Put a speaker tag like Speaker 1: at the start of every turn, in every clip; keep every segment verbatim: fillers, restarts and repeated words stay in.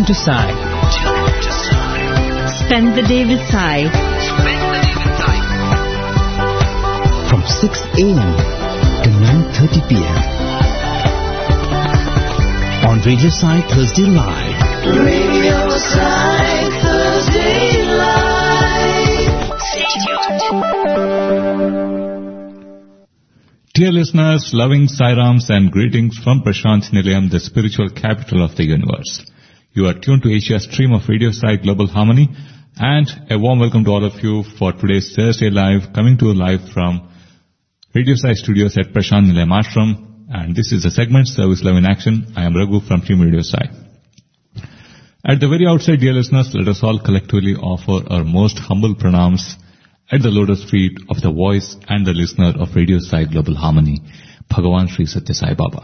Speaker 1: to Sai.
Speaker 2: Tune to Sai.
Speaker 3: Spend the day with Sai.
Speaker 2: Spend the day with Sai.
Speaker 1: From six a.m. to nine thirty p.m. on Radio Sai Thursday Live.
Speaker 2: Radio Sai Thursday Live. Stay tuned.
Speaker 4: Dear listeners, loving Sairams and greetings from Prashant Nilayam, the spiritual capital of the universe. You are tuned to Asia's stream of Radio Sai Global Harmony, and a warm welcome to all of you for today's Thursday Live, coming to you live from Radio Sai Studios at Prashant Nilayam Ashram, and this is the segment Service Love in Action. I am Raghu from Team Radio Sai. At the very outset, dear listeners, let us all collectively offer our most humble pranams at the lotus feet of the voice and the listener of Radio Sai Global Harmony, Bhagavan Sri Satya Sai Baba.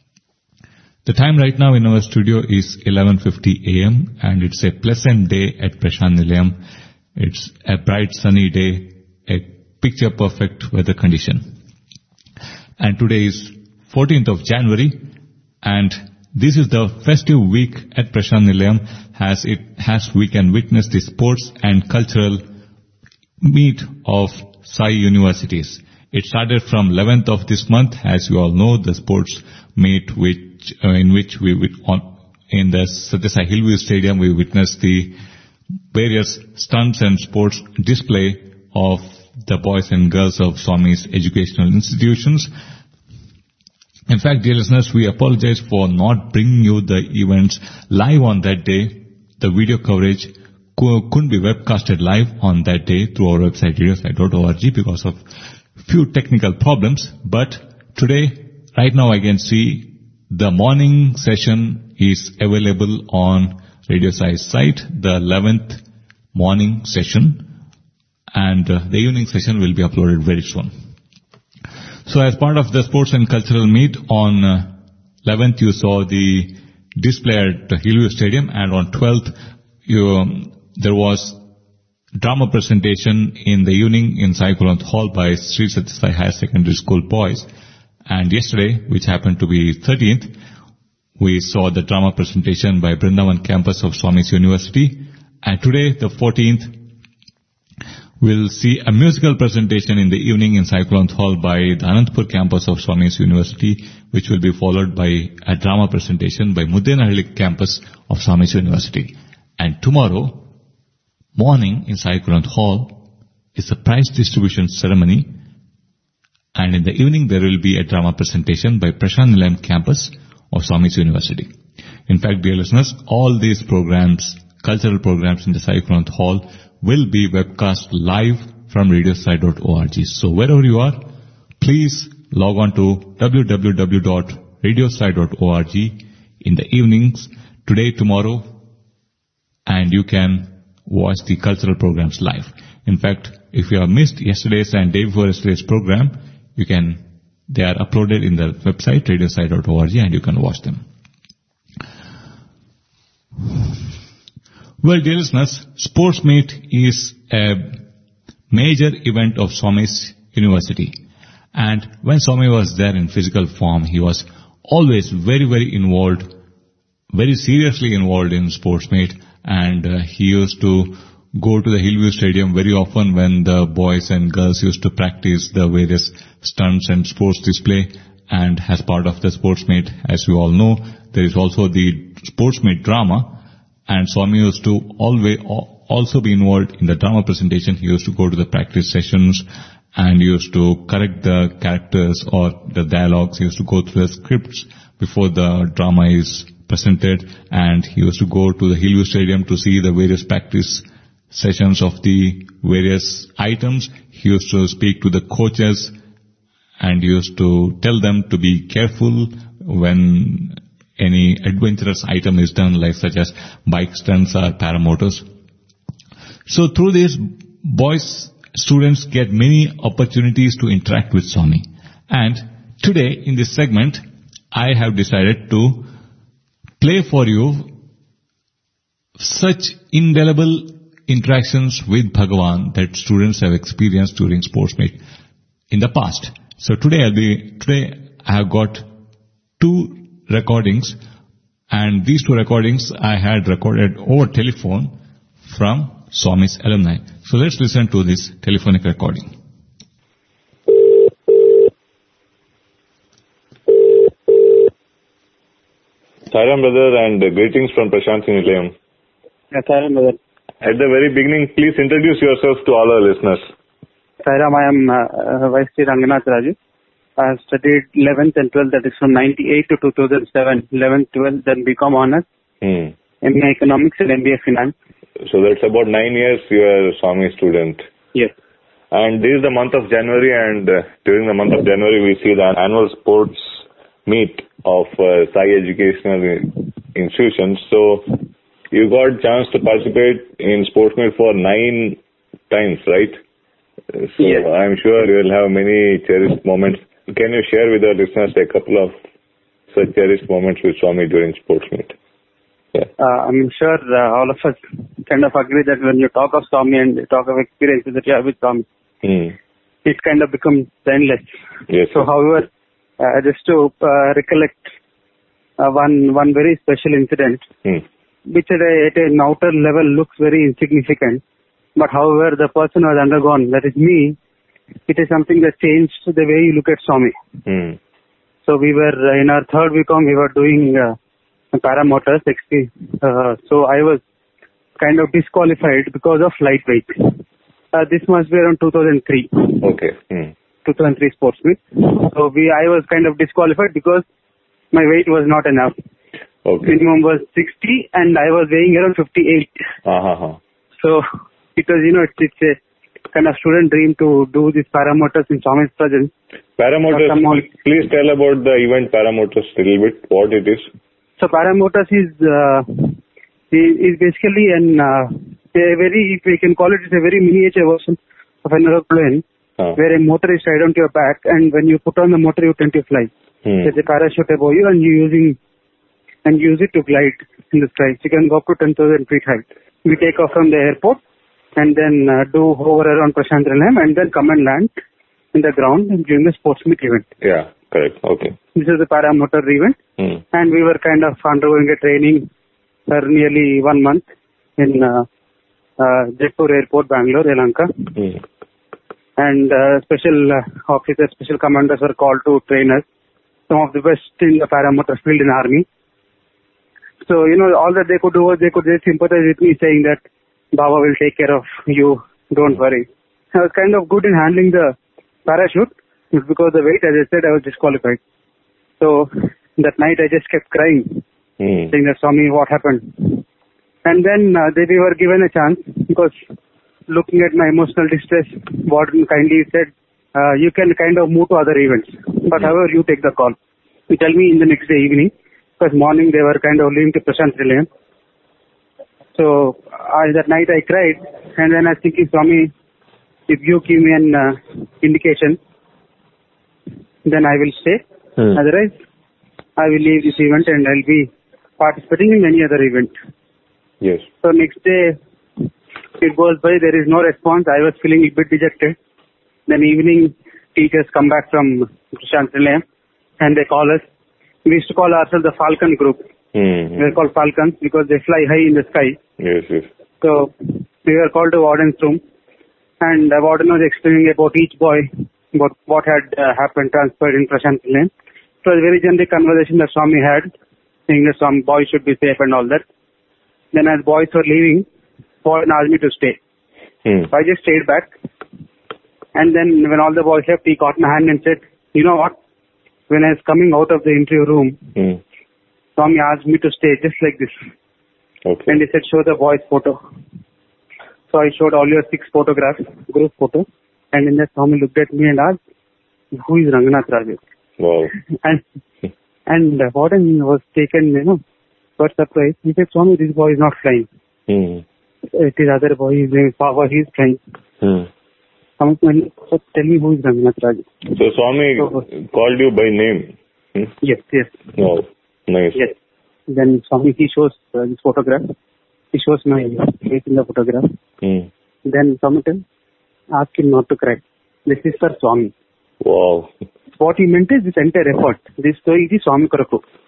Speaker 4: The time right now in our studio is eleven fifty a.m. and it's a pleasant day at Prashant Nilayam. It's a bright sunny day, a picture perfect weather condition. And today is fourteenth of January, and this is the festive week at Prashant Nilayam, as it has we can witness the sports and cultural meet of Sai Universities. It started from eleventh of this month, as you all know, the sports meet which uh, in which we on in the Satya Sai Hillview Stadium we witnessed the various stunts and sports display of the boys and girls of Swami's educational institutions. In fact, dear listeners, we apologize for not bringing you the events live on that day. The video coverage couldn't be webcasted live on that day through our website radio sai dot org because of few technical problems. But today, right now I can see the morning session is available on Radio Sai's site, the eleventh morning session, and uh, the evening session will be uploaded very soon. So as part of the sports and cultural meet on uh, eleventh you saw the display at the Hillview Stadium, and on twelfth you um, there was drama presentation in the evening in Sai Kulwant Hall by Sri Satya Sai Higher Secondary School boys. And yesterday, which happened to be thirteenth, we saw the drama presentation by Brindavan campus of Swami's University. And today, the fourteenth, we'll see a musical presentation in the evening in Sai Kulwant Hall by the Anantapur campus of Swami's University, which will be followed by a drama presentation by Muddenahalli campus of Swami's University. And tomorrow morning in Sai Kulwant Hall is the prize distribution ceremony, and in the evening there will be a drama presentation by Prashant Nilayam campus of Swami's University. In fact, dear listeners, all these programs, cultural programs in the Sai Kulwant Hall will be webcast live from radio sai dot org. So wherever you are, please log on to w w w dot radio sai dot org in the evenings today, tomorrow, and you can watch the cultural programs live. In fact, if you have missed yesterday's and day before yesterday's program, you can, they are uploaded in the website radio sai dot org and you can watch them. Well, dear listeners, Sports Meet is a major event of Swami's University. And when Swami was there in physical form, he was always very, very involved, very seriously involved in Sports Meet. And uh, he used to go to the Hillview Stadium very often when the boys and girls used to practice the various stunts and sports display. And as part of the Sports Meet, as you all know, there is also the Sports Meet drama. And Swami used to always also be involved in the drama presentation. He used to go to the practice sessions and he used to correct the characters or the dialogues. He used to go through the scripts before the drama is presented, and he used to go to the Hillview Stadium to see the various practice sessions of the various items. He used to speak to the coaches and he used to tell them to be careful when any adventurous item is done, like such as bike stunts or paramotors. So through this, boys, students get many opportunities to interact with Swami. And today in this segment, I have decided to play for you such indelible interactions with Bhagavan that students have experienced during Sports Meet in the past. So today I'll be, today I have got two recordings And these two recordings I had recorded over telephone from Swami's alumni. So let's listen to this telephonic recording.
Speaker 3: Sairam brother, and greetings from Prashant Nilayam.
Speaker 5: Yeah, Sairam brother.
Speaker 3: At the very beginning, please introduce yourself to all our listeners.
Speaker 5: Sairam, I am uh, Vice Sri Ranganath Raju. I have studied eleventh and twelfth, that is from ninety-eight to two thousand seven. eleventh, twelfth, then B Com Honours,
Speaker 3: Hmm.
Speaker 5: M A Economics and M B A Finance.
Speaker 3: So that's about nine years you are a Swami student.
Speaker 5: Yes.
Speaker 3: And this is the month of January, and uh, during the month of January we see the annual sports meet of uh, Sai Educational Institutions. So you got chance to participate in sports meet for nine times, right? So
Speaker 5: Yes.
Speaker 3: I'm sure you will have many cherished moments. Can you share with our listeners a couple of such cherished moments with Swami during sports meet? Yeah.
Speaker 5: Uh, I'm sure uh, all of us kind of agree that when you talk of Swami and you talk of experiences that you have with Swami,
Speaker 3: Hmm.
Speaker 5: it kind of becomes endless.
Speaker 3: Yes.
Speaker 5: So however, uh, just to uh, recollect uh, one one very special incident,
Speaker 3: Hmm.
Speaker 5: which at, a, at an outer level looks very insignificant, but however the person who has undergone, that is me, it is something that changed the way you look at Swami.
Speaker 3: Hmm.
Speaker 5: So we were uh, in our third B Com, we were doing uh, paramotors, X P. Uh, so I was kind of disqualified because of lightweight. Uh, this must be around two thousand three.
Speaker 3: Okay. Hmm.
Speaker 5: two thousand three sports meet. So we, I was kind of disqualified because my weight was not enough.
Speaker 3: Okay.
Speaker 5: Minimum was sixty and I was weighing around fifty-eight.
Speaker 3: Uh-huh.
Speaker 5: So because, you know, it's, it's a kind of student dream to do these paramotors in Swami's presence.
Speaker 3: Paramotors,
Speaker 5: Uh, some more-
Speaker 3: please tell about the event Paramotors a little bit, what it is.
Speaker 5: So paramotors is, uh, is, is basically an, uh, a very, if we can call it, it's a very miniature version of an aeroplane
Speaker 3: Uh,
Speaker 5: where a motor is tied onto your back and when you put on the motor you tend to fly.
Speaker 3: hmm.
Speaker 5: There's a parachute above you and you using and use it to glide in the sky. You can go up to ten thousand feet height. We take off from the airport and then uh, do hover around Prashant Nilayam and then come and land in the ground during the sports meet event.
Speaker 3: Yeah, correct. Okay.
Speaker 5: This is the paramotor event
Speaker 3: Hmm.
Speaker 5: and we were kind of undergoing a training for nearly one month in uh, uh, Jaipur Airport, Bangalore, Sri Lanka.
Speaker 3: Hmm.
Speaker 5: And uh, special uh, officers, special commanders were called to train us. Some of the best in the paramotor field in army. So, you know, all that they could do was they could just sympathize with me saying that Baba will take care of you, don't worry. I was kind of good in handling the parachute, but because the weight, as I said, I was disqualified. So that night I just kept crying,
Speaker 3: Hmm.
Speaker 5: saying that Swami, what happened? And then uh, they we were given a chance because looking at my emotional distress, Warden kindly said, uh, you can kind of move to other events, but however you take the call. You tell me in the next day evening, because morning they were kind of leaving to Prashant Nilayam. So I, that night I cried, and then I was thinking, Swami, if you give me an uh, indication, then I will stay.
Speaker 3: Hmm.
Speaker 5: Otherwise, I will leave this event and I'll be participating in any other event.
Speaker 3: Yes.
Speaker 5: So next day, it goes by, there is no response. I was feeling a bit dejected. Then evening, teachers come back from Prashant Nilayam and they call us. We used to call ourselves the Falcon group.
Speaker 3: Hmm.
Speaker 5: We are called Falcons because they fly high in the sky.
Speaker 3: Yes, yes.
Speaker 5: So we were called to warden's room and the warden was explaining about each boy, about what had uh, happened, transpired in Prashant Nilayam. It was a very generic conversation that Swami had, saying that some boys should be safe and all that. Then as boys were leaving, warden asked me to stay.
Speaker 3: Hmm.
Speaker 5: So I just stayed back. And then when all the boys left, he caught my hand and said, you know what? When I was coming out of the interview room,
Speaker 3: Hmm.
Speaker 5: Swami asked me to stay just like this.
Speaker 3: Okay.
Speaker 5: And he said, show the boys' photo. So I showed all your six photographs, group photo. And then that Swami looked at me and asked, who is Ranganath Raju?
Speaker 3: Wow.
Speaker 5: And, and the warden was taken, you know, for surprise. He said, Swami, this boy is not flying.
Speaker 3: Hmm.
Speaker 5: It is other boy, his name is Pava, he is flying.
Speaker 3: Hmm.
Speaker 5: Swami said, tell me who is Ranganath Raju.
Speaker 3: So Swami called you by name. Hmm?
Speaker 5: Yes, yes,
Speaker 3: Wow. Nice.
Speaker 5: yes. Then Swami, he shows uh, this photograph. He shows my face in the photograph.
Speaker 3: Hmm.
Speaker 5: Then Swami tells, ask him not to cry. This is for Swami.
Speaker 3: Wow.
Speaker 5: What he meant is this entire effort. This story is Swami Koraku.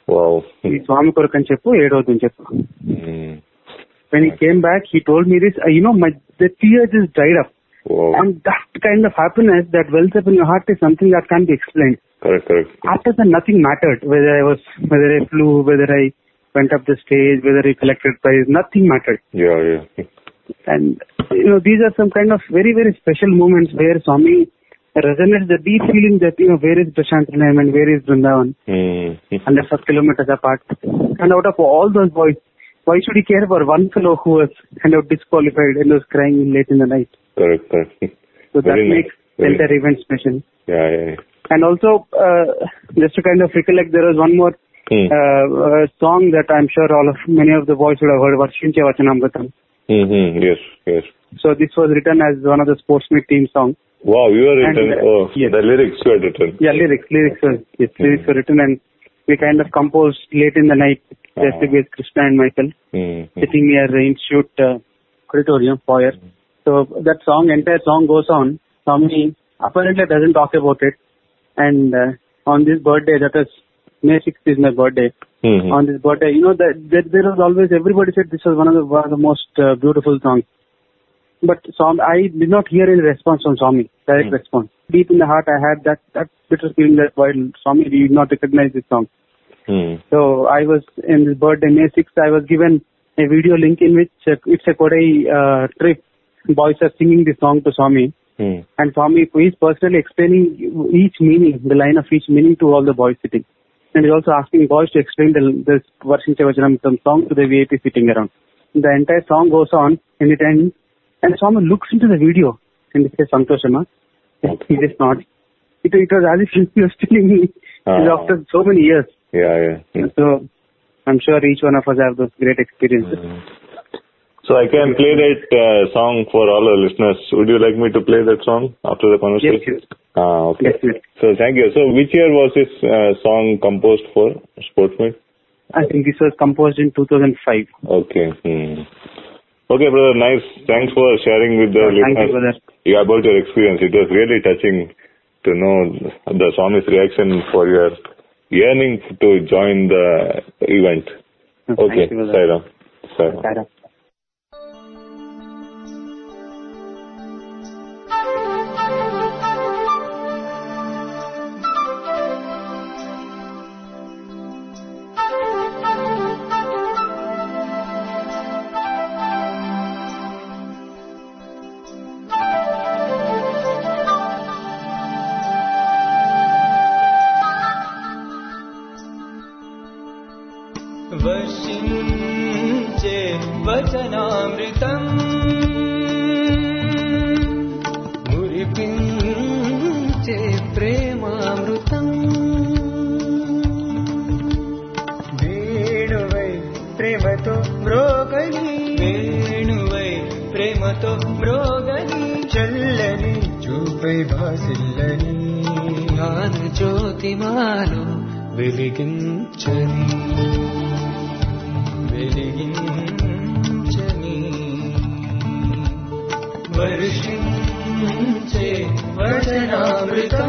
Speaker 5: ఈ స్వామి కొరకు అని చెప్పు, ఏడవద్దని చెప్పు.
Speaker 3: Mm.
Speaker 5: When he came back, he told me this, uh, you know, my the tears just dried up.
Speaker 3: Wow.
Speaker 5: And that kind of happiness that wells up in your heart is something that can't be explained.
Speaker 3: Correct, correct.
Speaker 5: After that, nothing mattered. Whether I was, whether I flew, whether I went up the stage, whether I collected prize, nothing mattered.
Speaker 3: Yeah, yeah.
Speaker 5: And, you know, these are some kind of very, very special moments where Swami resonates the deep feeling that, you know, where is Prashant Nilayam and where is Vrindavan?
Speaker 3: Mm.
Speaker 5: Hundreds of kilometers apart. And out of all those boys, why should he care for one fellow who was kind of disqualified and was crying late in the night?
Speaker 3: Correct, correct.
Speaker 5: So that
Speaker 3: Very nice.
Speaker 5: makes the entire event special.
Speaker 3: Yeah, yeah, yeah.
Speaker 5: And also, uh, just to kind of recollect, there was one more
Speaker 3: Mm.
Speaker 5: uh, uh, song that I'm sure all of many of the boys would have heard, Varshinche Vachanamritam.
Speaker 3: Mm-hmm. Yes, yes.
Speaker 5: So this was written as one of the sports meet team songs.
Speaker 3: Wow, you are
Speaker 5: And,
Speaker 3: written.
Speaker 5: uh,
Speaker 3: Oh,
Speaker 5: yes.
Speaker 3: the lyrics were written.
Speaker 5: Yeah, lyrics, lyrics were, yes,
Speaker 3: Mm.
Speaker 5: lyrics were written, and we kind of composed late in the night, just
Speaker 3: Uh-huh.
Speaker 5: with Krishna and Michael,
Speaker 3: Mm-hmm.
Speaker 5: sitting near the institute uh, auditorium foyer. So that song, entire song goes on. Swami apparently doesn't talk about it. And uh, on this birthday, that is May sixth is my birthday.
Speaker 3: Mm-hmm.
Speaker 5: On this birthday, you know, that, that there was always, everybody said this was one of the, one of the most uh, beautiful songs. But Swami, I did not hear any response from Swami, direct
Speaker 3: Mm.
Speaker 5: response. Deep in the heart, I had that, that bitter feeling that while Swami did not recognize this song.
Speaker 3: Mm.
Speaker 5: So I was, in this birthday, May sixth, I was given a video link in which uh, it's a Kodai uh, trip. Boys are singing this song to Swami.
Speaker 3: Mm.
Speaker 5: And Swami is personally explaining each meaning, the line of each meaning to all the boys sitting. And he's also asking boys to explain the this Varshinche Vachanamritam song to the V I P sitting around. The entire song goes on, and it ends, and Swami looks into the video, and he says, Santoshama. He just nods. It, it was as if he was telling me
Speaker 3: Ah.
Speaker 5: after so many years.
Speaker 3: Yeah, yeah. Mm.
Speaker 5: So I'm sure each one of us have those great experiences.
Speaker 3: Mm. So I can play that uh, song for all our listeners. Would you like me to play that song after the conversation?
Speaker 5: Yes, yes.
Speaker 3: Ah, okay.
Speaker 5: Yes, yes.
Speaker 3: So thank you. So which year was this uh, song composed for, Sportsman?
Speaker 5: I think this was composed in two thousand five.
Speaker 3: Okay. Hmm. Okay, brother. Nice. Thanks for sharing with the
Speaker 5: Thank you,
Speaker 3: listeners
Speaker 5: brother.
Speaker 3: you about your experience. It was really touching to know the Swami's reaction for your yearning to join the event. Okay.
Speaker 5: Thank you, brother.
Speaker 3: Sairam. Sairam.
Speaker 5: Sarah.
Speaker 6: वर्षिञ्चे वचनामृतम् मुरिपिञ्चे प्रेमामृतम् वेणुवै प्रेमतो मृगनी वेणुवै प्रेमतो मृगनी चल्लनि चूपै भासिल्लनि ध्यान ज्योतिमालो వెలిగించని వెలిగించని వర్షించే వచనామృతం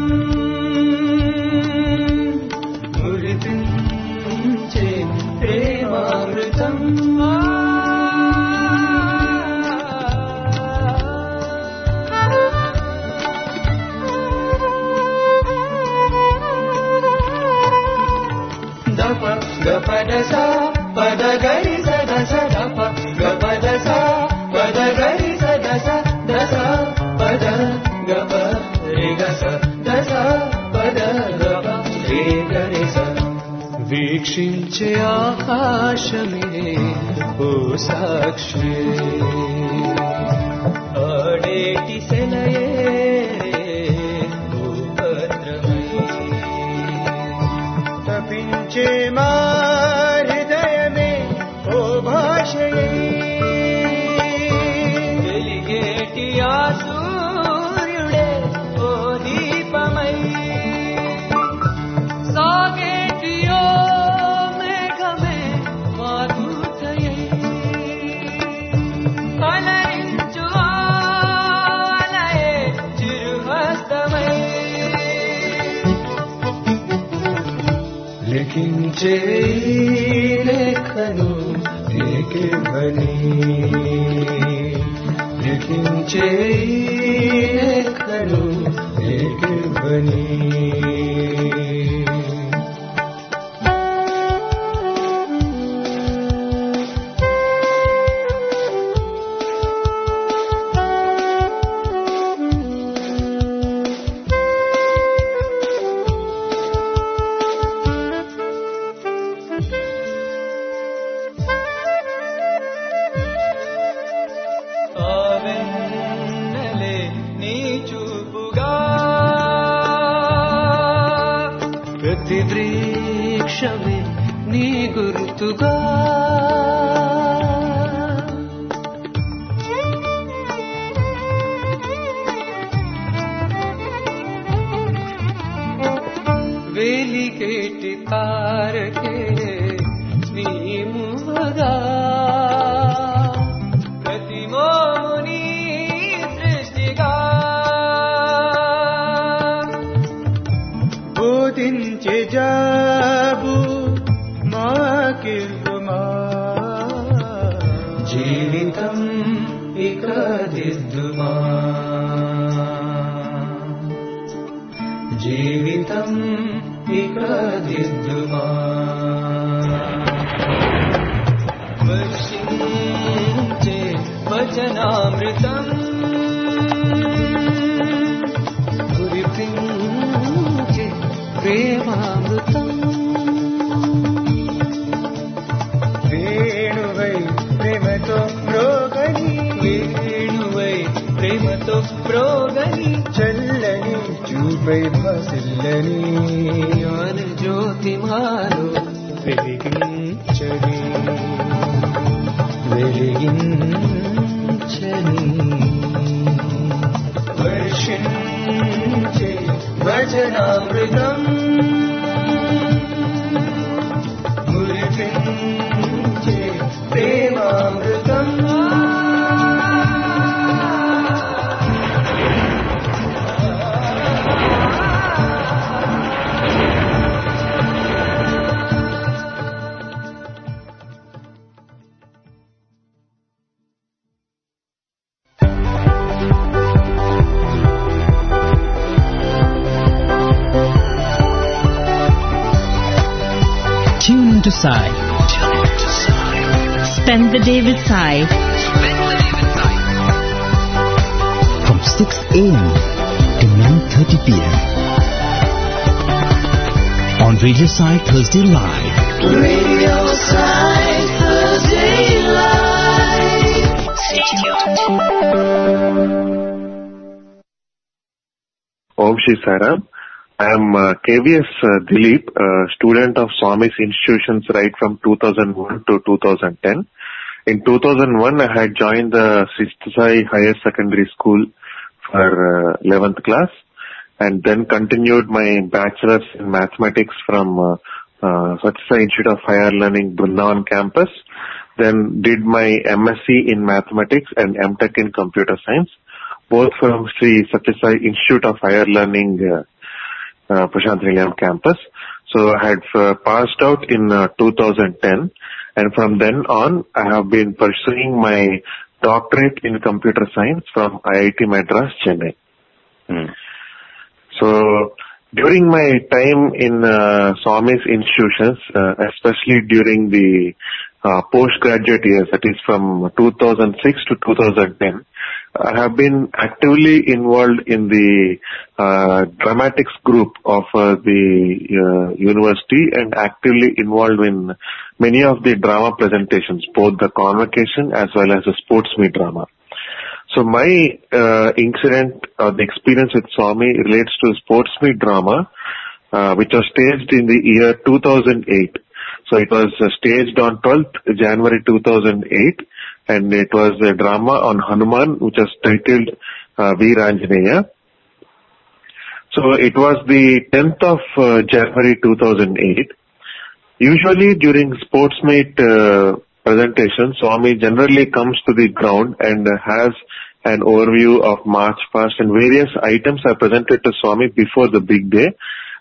Speaker 6: మురిపించే ప్రేమామృతం గపదసా పదగరి సదస దప గపదసా పదగరి సదస దస పద గప రే గస దస పద గప రే గరి స వీక్షించే ఆకాశమే ఓ సాక్షి ఆడేటి సెలయే ఓ భద్రమై తపించే మా హృదయమే ఓ భాషయే వెలిగేటి ఆ సూర్యుడే ఓ దీపమై సాగేటి ఓ మేఘమే మా దూతయై అలరి
Speaker 7: లిఖించే లేఖను నీకివ్వని లిఖించే లేఖను నీకివ్వని
Speaker 6: ప్రతిదృక్షమే నీ గుర్తుగా వేలికేటి తారకే నీముగా ప్రతిమోని సృష్టిగా
Speaker 7: బోధించే జాబు మాకివ్వుమా జీవితం ఇక దిద్దుమా జీవితం ఇక దిద్దుమా
Speaker 6: వర్షించే వచనామృతం కురిపించే ప్రేమామృతం
Speaker 7: వేణువై ప్రేమతో మ్రోగని
Speaker 6: వేణువై ప్రేమతో ప్రోగని
Speaker 7: చల్లని చూపై భాసిల్లని
Speaker 6: జ్ఞాన జ్యోతి మాలో
Speaker 7: వెలిగించని వెలిగించని వర్షించే వచనామృతం మురిపించే ప్రేమామృతం
Speaker 1: Tune into Sai.
Speaker 8: Spend the day with Sai.
Speaker 1: From six a.m. to nine thirty p.m. on Radio Sai Thursday Live.
Speaker 2: Radio Sai Thursday Live. Stay tuned.
Speaker 9: Om Shri Sairam. I am uh, K V S uh, Dilip, uh, student of Swami's institutions right from two thousand one to two thousand ten. In two thousand one, I had joined the Satyasai Higher Secondary School for uh, eleventh class and then continued my bachelor's in mathematics from uh, uh, Satyasai Institute of Higher Learning, Brindavan campus. Then did my M S c in mathematics and M Tech in computer science, both from Sri Satyasai Institute of Higher Learning, uh, Uh, Prashant Nilayam campus. So I had uh, passed out in uh, two thousand ten, and from then on I have been pursuing my doctorate in computer science from I I T Madras, Chennai. Hmm. So during my time in uh, Swami's institutions, uh, especially during the uh, postgraduate years, that is from two thousand six to two thousand ten, I have been actively involved in the uh, dramatics group of uh, the uh, university and actively involved in many of the drama presentations, both the convocation as well as the sports meet drama. So my uh, incident or the experience with Swami relates to sports meet drama, uh, which was staged in the year two thousand eight. So it was uh, staged on twelfth January two thousand eight. And it was a drama on Hanuman, which was titled uh, Veer Anjaneya. So it was the tenth of uh, January two thousand eight. Usually during sports meet uh, presentation, Swami generally comes to the ground and uh, has an overview of March past, and various items are presented to Swami before the big day.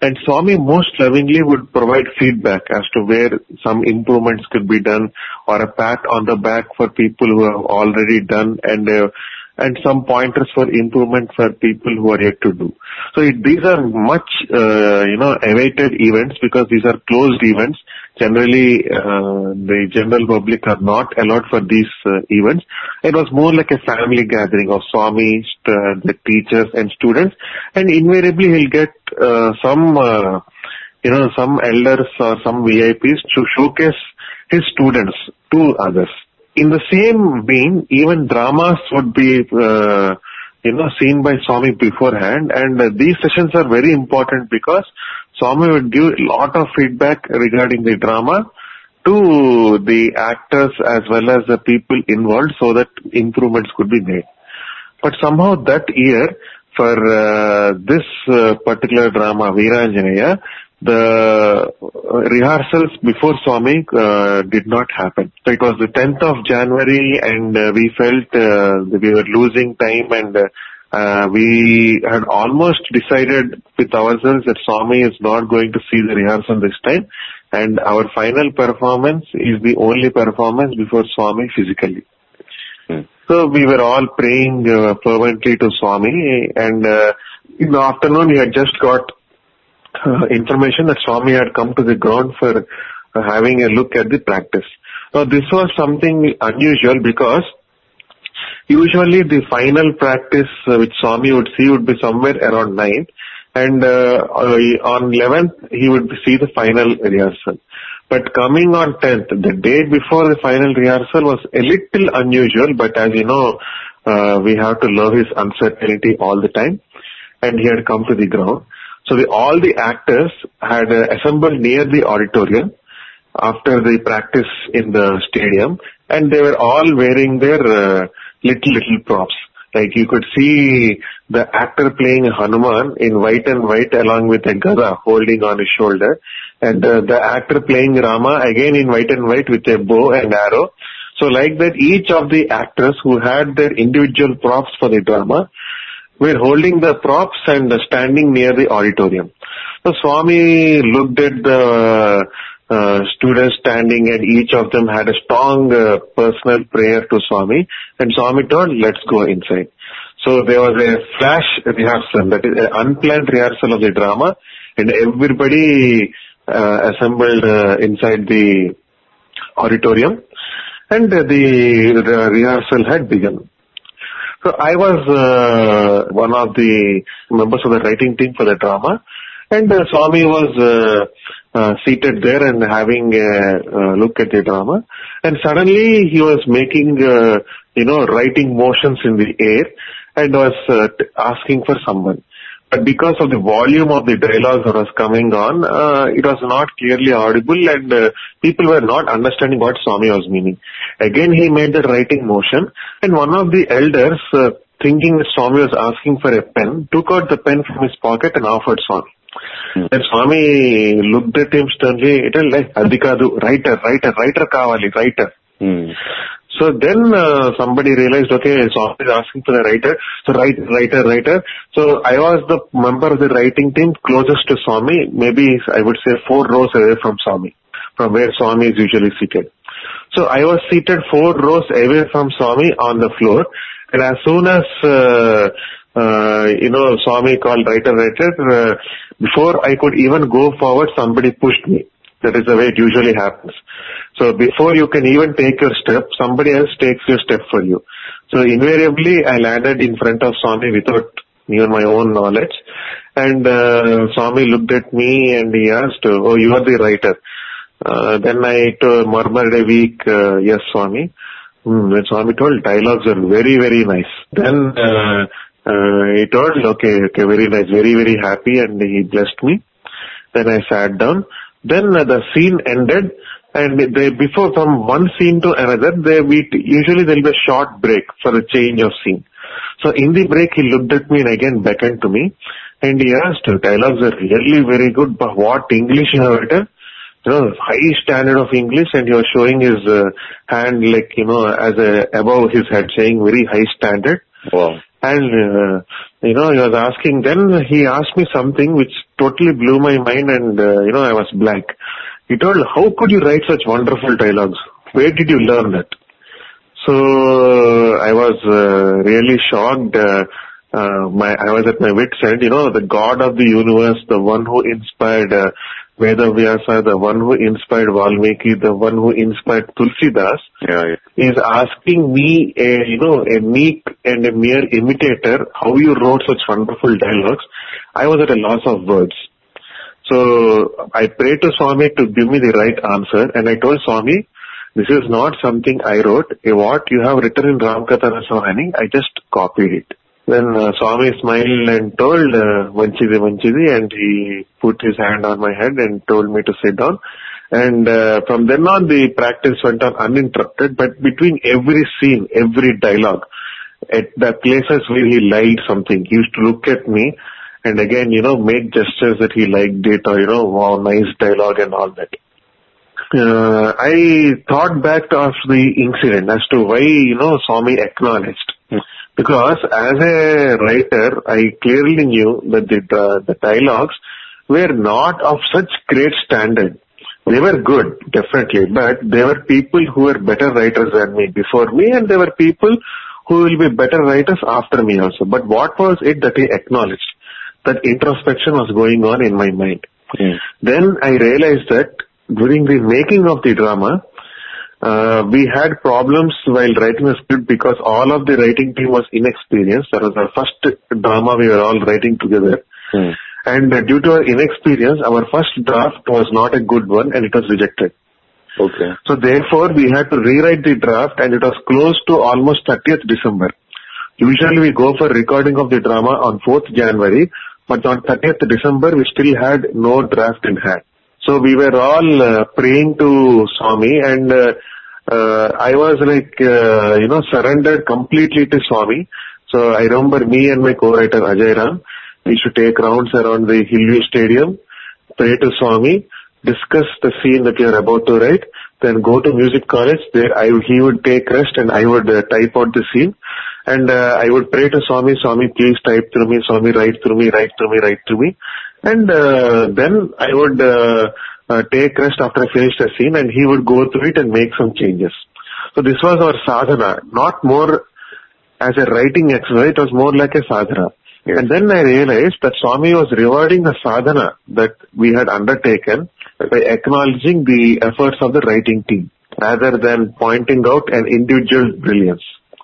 Speaker 9: And Swami most lovingly would provide feedback as to where some improvements could be done, or a pat on the back for people who have already done, and uh, and some pointers for improvement for people who are yet to do. So it, these are much, uh, you know, awaited events, because these are closed events. Generally, uh, the general public are not allowed for these uh, events. It was more like a family gathering of Swamis, uh, the teachers and students, and invariably he'll get uh, some, uh, you know, some elders or some V I Ps to showcase his students to others. In the same vein, even dramas would be, uh, you know, seen by Swami beforehand, and uh, these sessions are very important because Swami would give a lot of feedback regarding the drama to the actors as well as the people involved, so that improvements could be made. But somehow that year, for uh, this uh, particular drama, Veeranjanaya, the rehearsals before Swami uh, did not happen. So it was the tenth of January, and uh, we felt uh, that we were losing time, and uh, uh, we had almost decided with ourselves that Swami is not going to see the rehearsal this time, and our final performance is the only performance before Swami physically. Hmm. So we were all praying uh, fervently to Swami, and uh, in the afternoon we had just got Uh, information that Swami had come to the ground for uh, having a look at the practice. Now this was something unusual, because usually the final practice uh, which Swami would see would be somewhere around nine, and uh, on eleventh he would see the final rehearsal. But coming on tenth, the day before the final rehearsal, was a little unusual, but as you know, uh, we have to love his uncertainty all the time, and he had come to the ground. So the, all the actors had uh, assembled near the auditorium after the practice in the stadium, and they were all wearing their uh, little, little props. Like you could see the actor playing Hanuman in white and white along with a gada holding on his shoulder, and uh, the actor playing Rama again in white and white with a bow and arrow. So like that, each of the actors who had their individual props for the drama were holding the props and standing near the auditorium. So Swami looked at the uh, students standing, and each of them had a strong uh, personal prayer to Swami, and Swami told, let's go inside. So there was a flash rehearsal, that is an unplanned rehearsal of the drama, and everybody uh, assembled uh, inside the auditorium, and uh, the, the rehearsal had begun. So I was uh, one of the members of the writing team for the drama, and uh, Swami was uh, uh, seated there and having a uh, look at the drama, and suddenly he was making, uh, you know, writing motions in the air, and was uh, t- asking for someone. But because of the volume of the dialogue that was coming on, uh, it was not clearly audible, and uh, people were not understanding what Swami was meaning. Again he made the writing motion, and one of the elders, uh, thinking that Swami was asking for a pen, took out the pen from his pocket and offered Swami. Hmm. And Swami looked at him sternly, it was like, Adikadu, writer, writer, writer kavali, writer. Hmm. So then uh, somebody realized, okay, Swami is asking for the writer, so write, writer, writer. So I was the member of the writing team closest to Swami, maybe I would say four rows away from Swami, from where Swami is usually seated. So I was seated four rows away from Swami on the floor, and as soon as, uh, uh, you know, Swami called writer, writer, uh, before I could even go forward, somebody pushed me. That is the way it usually happens. So before you can even take your step, somebody else takes your step for you. So invariably I landed in front of Swami without even my own knowledge. And uh, Swami looked at me and he asked, oh, you are the writer. Uh, then I uh, murmured a weak, uh, yes, Swami. Hmm, then Swami told, dialogues are very, very nice. Then uh, uh, he told, okay, okay, very nice, very, very happy, and he blessed me. Then I sat down. Then uh, the scene ended, and they, before from one scene to another, they we usually there will be a short break for a change of scene. So in the break, he looked at me and again beckoned to me, and he asked, dialogues are really very good, but what English you have written? You know, high standard of English, and he was showing his uh, hand like, you know, as a, above his head, saying very high standard. Wow. And, uh, you know, he was asking, then he asked me something which totally blew my mind, and uh, you know, I was blank. He told, how could you write such wonderful dialogues? Where did you learn that? So I was uh, really shocked. Uh, uh, my I was at my wit's end. You know, the God of the universe, the one who inspired uh, Veda Vyasa, the one who inspired Valmiki, the one who inspired Tulsidas,
Speaker 3: Yeah, yeah.
Speaker 9: is asking me, a, you know, a meek and a mere imitator, how you wrote such wonderful dialogues. I was at a loss of words. So I prayed to Swami to give me the right answer, and I told Swami, this is not something I wrote. What you have written in Ramkatha Rasavani, I just copied it. Then uh, Swami smiled and told, uh, Vanchidi, Vanchidi, and he put his hand on my head and told me to sit down. And uh, from then on, the practice went on uninterrupted, but between every scene, every dialogue, at the places where he liked something, he used to look at me and again, you know, make gestures that he liked it, or, you know, wow, nice dialogue and all that. Uh, I thought back of the incident as to why, you know, Swami acknowledged. Because as a writer, I clearly knew that the, uh, the dialogues were not of such great standard. They were good, definitely, but there were people who were better writers than me before me, and there were people who will be better writers after me also. But what was it that he acknowledged? That introspection was going on in my mind. Mm. Then I realized that during the making of the drama, uh, we had problems while writing the script because all of the writing team was inexperienced. That was our first drama we were all writing together. Mm. And uh, due to our inexperience, our first draft was not a good one and it was rejected.
Speaker 3: Okay.
Speaker 9: So therefore, we had to rewrite the draft, and it was close to almost thirtieth December. Usually we go for recording of the drama on fourth January, but on thirtieth December we still had no draft in hand. So we were all uh, praying to Swami, and uh, uh, I was like, uh, you know, surrendered completely to Swami. So I remember me and my co-writer Ajay Ram, we should take rounds around the Hillview Stadium, pray to Swami, discuss the scene that we are about to write, then go to music college. There I, he would take rest and I would uh, type out the scene. And uh, I would pray to Swami, Swami, please type through me, Swami, write through me, write through me, write through me. And uh, then I would uh, uh, take rest after I finished the scene, and he would go through it and make some changes. So this was our sadhana, not more as a writing exercise, it was more like a sadhana. Yes. And then I realized that Swami was rewarding the sadhana that we had undertaken by acknowledging the efforts of the writing team rather than pointing out an individual brilliance.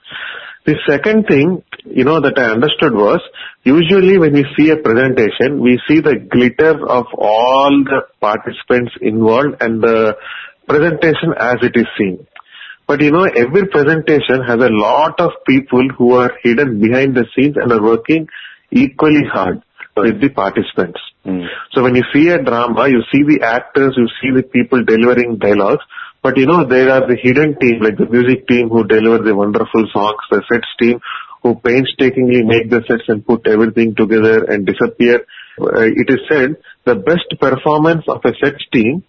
Speaker 9: The second thing, you know, that I understood was, usually when we see a presentation, we see the glitter of all the participants involved and the presentation as it is seen. But you know, every presentation has a lot of people who are hidden behind the scenes and are working equally hard with the participants. Mm. So when you see a drama, you see the actors, you see the people delivering dialogues, but you know, there are the hidden team, like the music team who deliver the wonderful songs, the sets team who painstakingly make the sets and put everything together and disappear. Uh, it is said the best performance of a sets team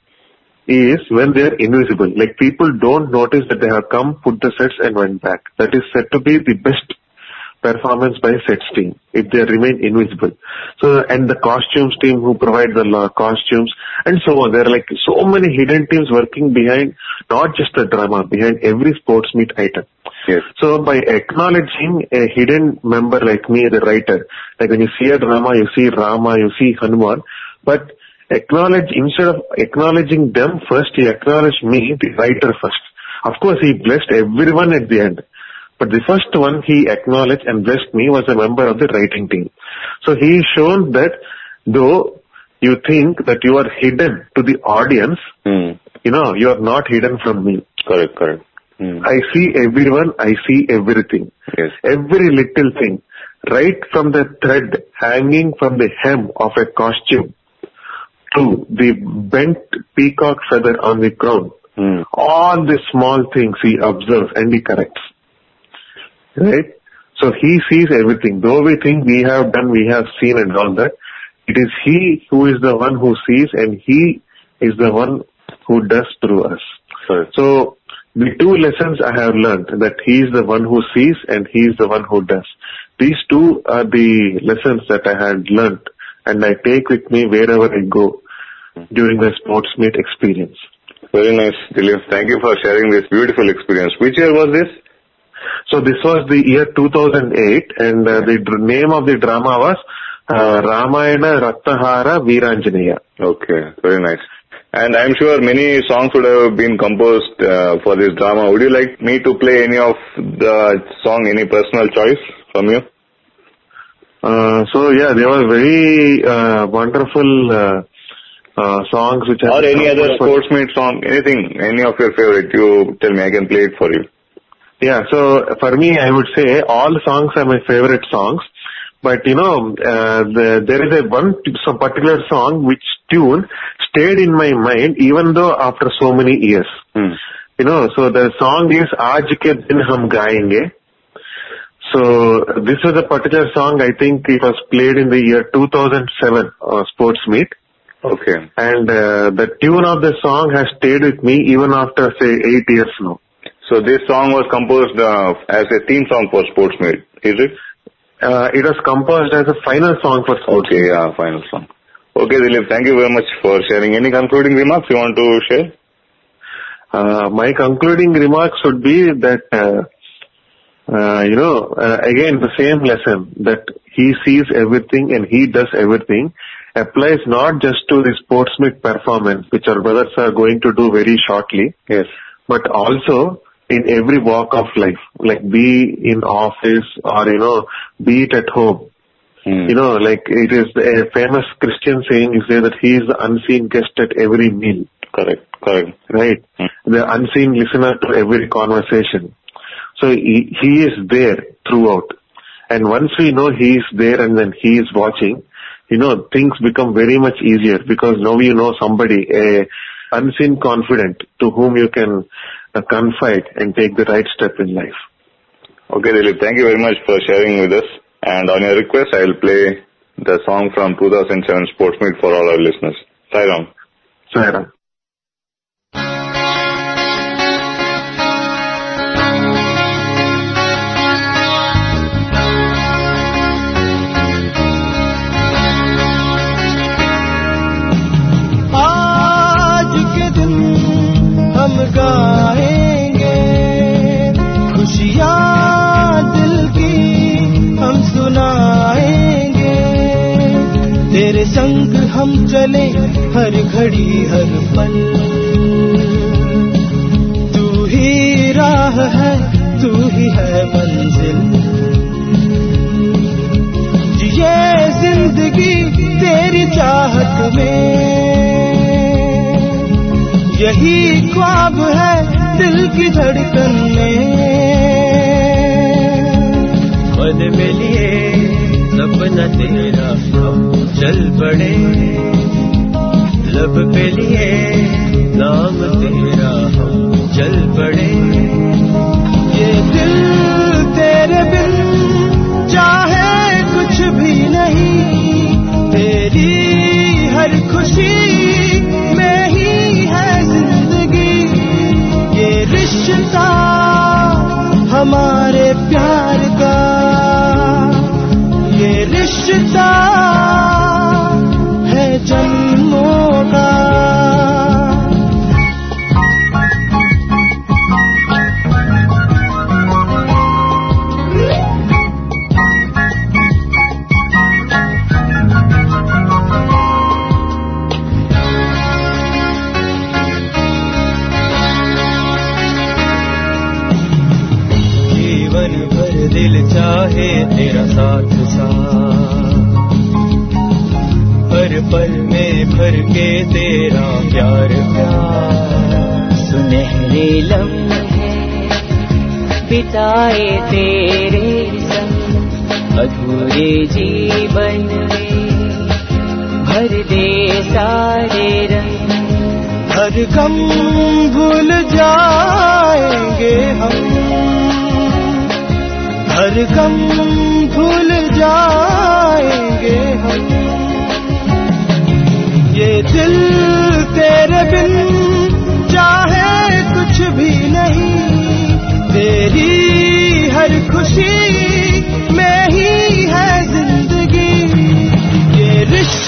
Speaker 9: is when they are invisible. Like people don't notice that they have come, put the sets and went back. That is said to be the best performance by sets team, if they remain invisible. So, and the costumes team who provide the costumes and so on. There are like so many hidden teams working behind not just the drama, behind every sports meet item. Yes. So by acknowledging a hidden member like me, the writer, like when you see a drama, you see Rama, you see Hanuman, but acknowledge, instead of acknowledging them first, he acknowledged me, the writer first. Of course, he blessed everyone at the end. But the first one he acknowledged and blessed me was a member of the writing team. So he shown that though you think that you are hidden to the audience, mm. you know, you are not hidden from me.
Speaker 3: Correct, correct. Mm.
Speaker 9: I see everyone, I see everything.
Speaker 3: Yes.
Speaker 9: Every little thing. Right from the thread hanging from the hem of a costume to the bent peacock feather on the crown. Mm. All the small things he observes and he corrects. Right? So he sees everything. Though we think we have done, we have seen and all that, it is he who is the one who sees and he is the one who does through us.
Speaker 3: Sorry.
Speaker 9: So the two lessons I have learned, that he is the one who sees and he is the one who does. These two are the lessons that I had learned and I take with me wherever I go during the sports meet experience.
Speaker 3: Very nice, Dilip. Thank you for sharing this beautiful experience. Which year was this?
Speaker 9: So this was the year two thousand eight, and uh, the dr- name of the drama was uh, Ramayana Ratnahara Veeranjaneya.
Speaker 3: Okay, very nice. And I'm sure many songs would have been composed uh, for this drama. Would you like me to play any of the song, any personal choice from you?
Speaker 9: Uh, so yeah, there were very uh, wonderful uh, uh, songs which
Speaker 3: or any other sports meet song, anything, any of your favorite. You tell me, I can play it for you.
Speaker 9: Yeah, so for me, I would say all songs are my favorite songs. But you know, uh, the, there is a one some particular song which tune stayed in my mind even though after so many years.
Speaker 3: Hmm.
Speaker 9: You know, so the song is Aaj ke din hum gaayenge. So this was a particular song. I think it was played in the year two thousand seven uh, sports meet.
Speaker 3: Okay.
Speaker 9: And uh, the tune of the song has stayed with me even after say eight years now.
Speaker 3: So this song was composed uh, as a theme song for sports meet, is it?
Speaker 9: Uh, it was composed as a final song for sports.
Speaker 3: Okay, yeah, final song. Okay, Dilip, thank you very much for sharing. Any concluding remarks you want to share?
Speaker 9: Uh, my concluding remarks would be that, uh, uh, you know, uh, again the same lesson that he sees everything and he does everything applies not just to the sports meet performance, which our brothers are going to do very shortly.
Speaker 3: Yes.
Speaker 9: But also in every walk of life, like be in office or, you know, be it at home.
Speaker 3: Hmm.
Speaker 9: You know, like it is a famous Christian saying, you say that he is the unseen guest at every meal.
Speaker 3: Correct, correct.
Speaker 9: Right? Hmm. The unseen listener to every conversation. So he, he is there throughout. And once we know he is there and then he is watching, you know, things become very much easier because now you know somebody, a unseen confidant to whom you can uh, confide and take the right step in life.
Speaker 3: Okay, Dilip, thank you very much for sharing with us. And on your request, I will play the song from two thousand seven Sports Meet for all our listeners. Sai Ram.
Speaker 9: Sai Ram.
Speaker 6: गाएंगे खुशियाँ दिल की हम सुनाएंगे तेरे संग हम चले हर घड़ी हर पल तू ही राह है तू ही है मंजिल जिए जिंदगी तेरी चाहत में यही ख्वाब है दिल की धड़कन में मन में लिए सपना तेरा हम चल पड़े लब पे लिए नाम तेरा हम चल पड़े ये दिल तेरे बिन चाहे कुछ भी नहीं तेरी हर खुशी में ही है जिंदगी ये रिश्ता हमारे प्यार का ये रिश्ता है जन्मों का दिल चाहे तेरा साथ साथ हर पल में भर के तेरा प्यार प्यार
Speaker 2: सुनहरे लम्हे बिताए तेरे संग अधूरे जीवन में भर दे सारे रंग
Speaker 6: हर गम भूल जाएंगे हम हर गम भूल जाएंगे हम ये दिल तेरे बिन चाहे कुछ भी नहीं तेरी हर खुशी में ही है जिंदगी ये रिश्ता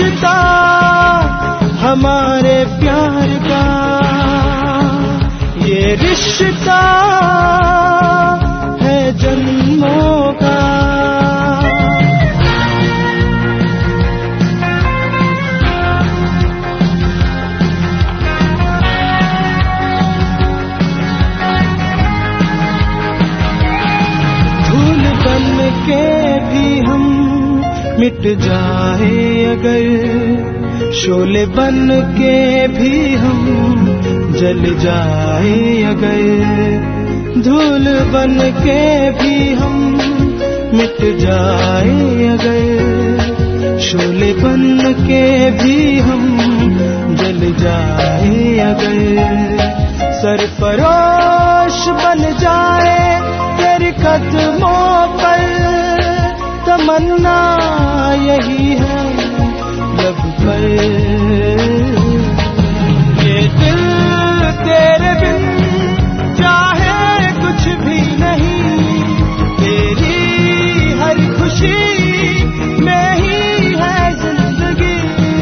Speaker 6: हमारे प्यार का ये रिश्ता है जन्मों का। धूल बन के भी हम मिट जाए अगर, शोले बन के भी हम जल जाए अगर, धूल बन के भी हम मिट जाए अगर, शोले बन के भी हम जल जाए अगर, सरफरोश बन जाए तेरे कदमों पर, तमन्ना यही है लब पर। ये दिल तेरे बिन चाहे कुछ भी नहीं, तेरी हर खुशी में ही है जिंदगी।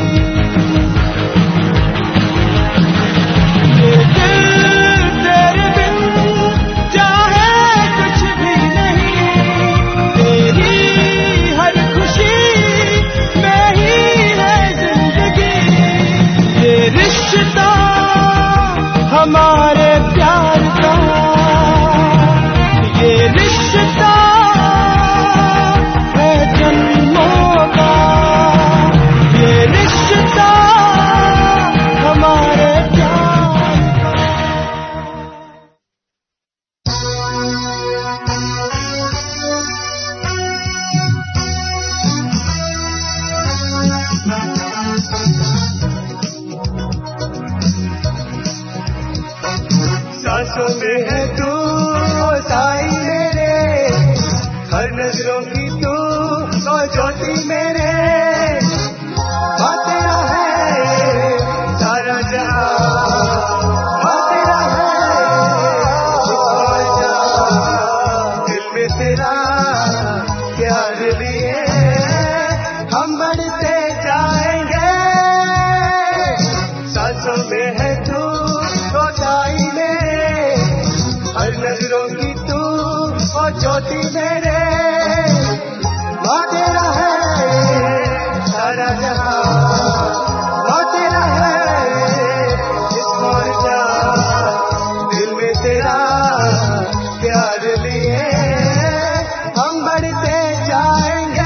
Speaker 6: ये दिल तेरे बिन चाहे कुछ भी नहीं, तेरी हर खुशी में ही है जिंदगी। ये रिश्ता हमारे प्यार का, ये रिश्ता है जन्मों का, ये रिश्ता हमारे प्यार का।
Speaker 7: सांसों में है तू ओ साई मेरे, हर नजरों की तू ओ ज्योति मेरे। हाँ तेरा है सारा जहां, हाँ तेरा है और जहां, दिल में तेरा प्यार लिए हम बढ़ते जाएंगे। सांसों में है तू ओ साई मेरे, हर नजरों की तू और ज्योति मेरे। माँ तेरा है सारा जहां, माँ तेरा है इस और जहां, दिल में तेरा प्यार लिए हम बढ़ते जाएंगे।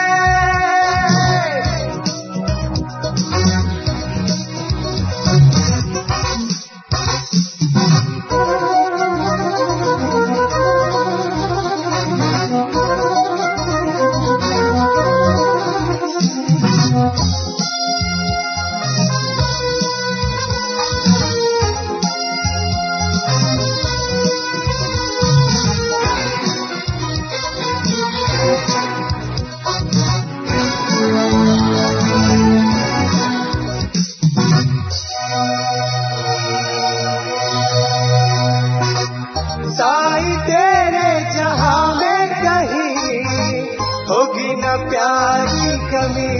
Speaker 7: साई तेरे जहां में कहीं होगी न प्यार की कमी,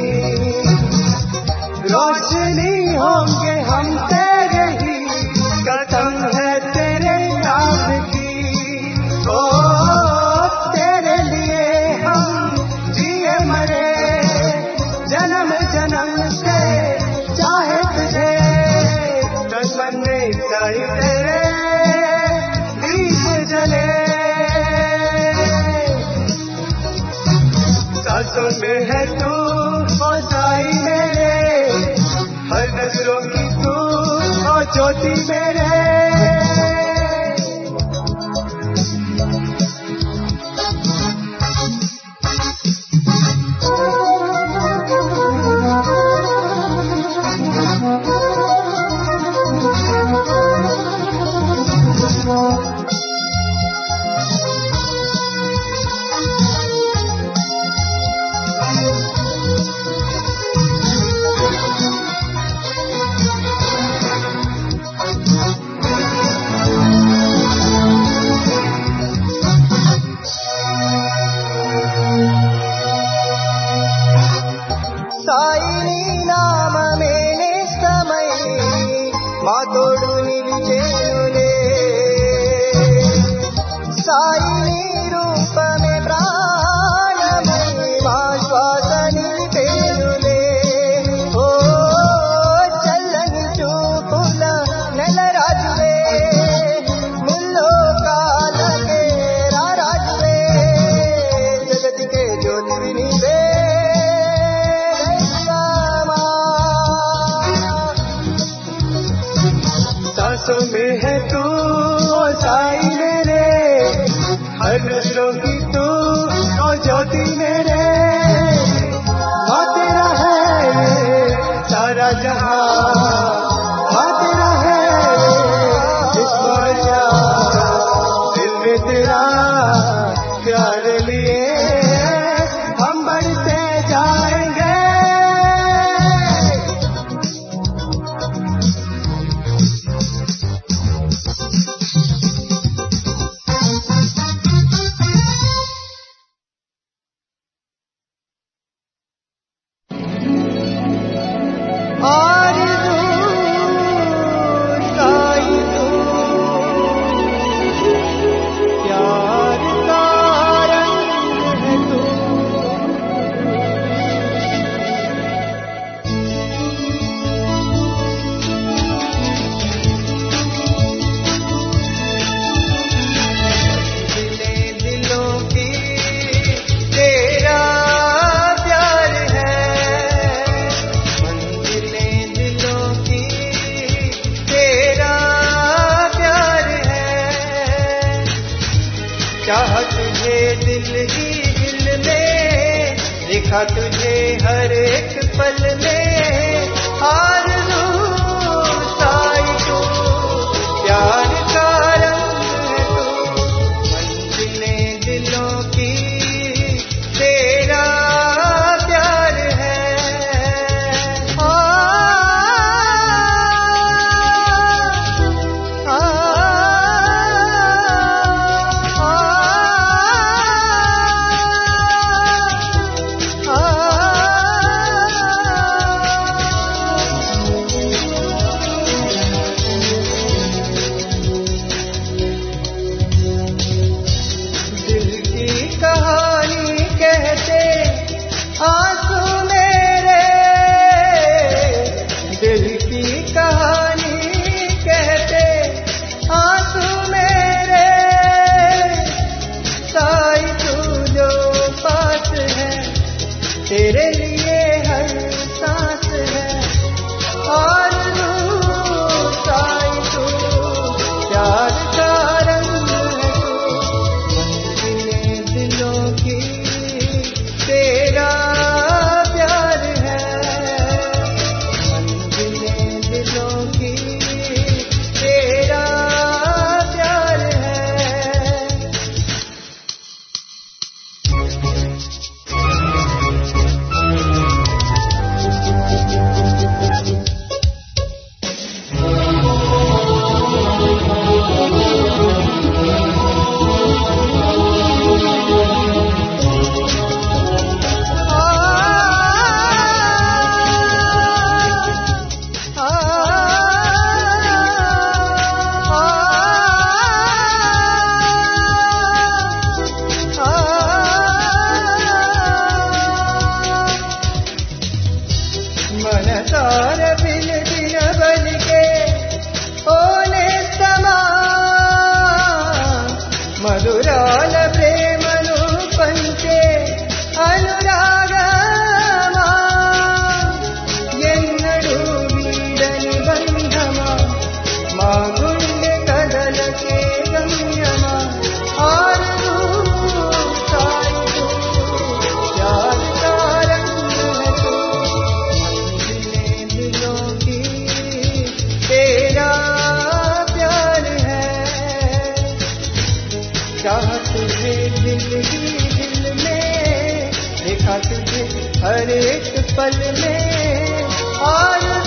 Speaker 7: रोशनी होंगे हम तेरे ही कदम है तेरे नाम की। ओ तेरे लिए हम जिए मरे जन्म जन्म से, चाहे तुझे तन मन में साई तेरे दीप जले। सांसों में है तू ओ साई मेरे, हर नजरों की तू और ज्योति मेरे। మాతోడుని విచేనులే సాయి రూపమే ప్రాణమై మా శ్వాస నిలిపేనులే ఓ చల్లని చూపుల నెలరాజువే ముల్లో కాలకే రారాజువే జగతికే జ్యోతివి నీవే सांसों में है तू ओ साई मेरे हर नजरों की तू ओ ज्योति मेरे हाँ तेरा है सारा जहां हाँ तेरा है विश्व दिल में तेरा प्यार लिए हम बढ़ते जाएंगे देखा तुझे हर एक पल में आरज़ू साई तू प्यार का रंग है तू मंजिलें दिलों की तेरा प्यार है आ, आ, आ, तेरे लिए हर सांस है और तू साई तू प्यार का रंग है तू मंजिलें दिलों की तेरा प्यार है मंजिलें दिलों की तेरा प्यार है मनसार बिन दिन बन के ओने समा मधुराल प्रेमनु पंचे अनुरागमा एन्नडू वीडनि बंधमा मा गुंडे कदल के गम्यमा आरज़ू साई तू प्यार का रंग है तू तेरा प्यार है चाह तुझे दिल ही दिल में देखा तुझे हर एक पल में और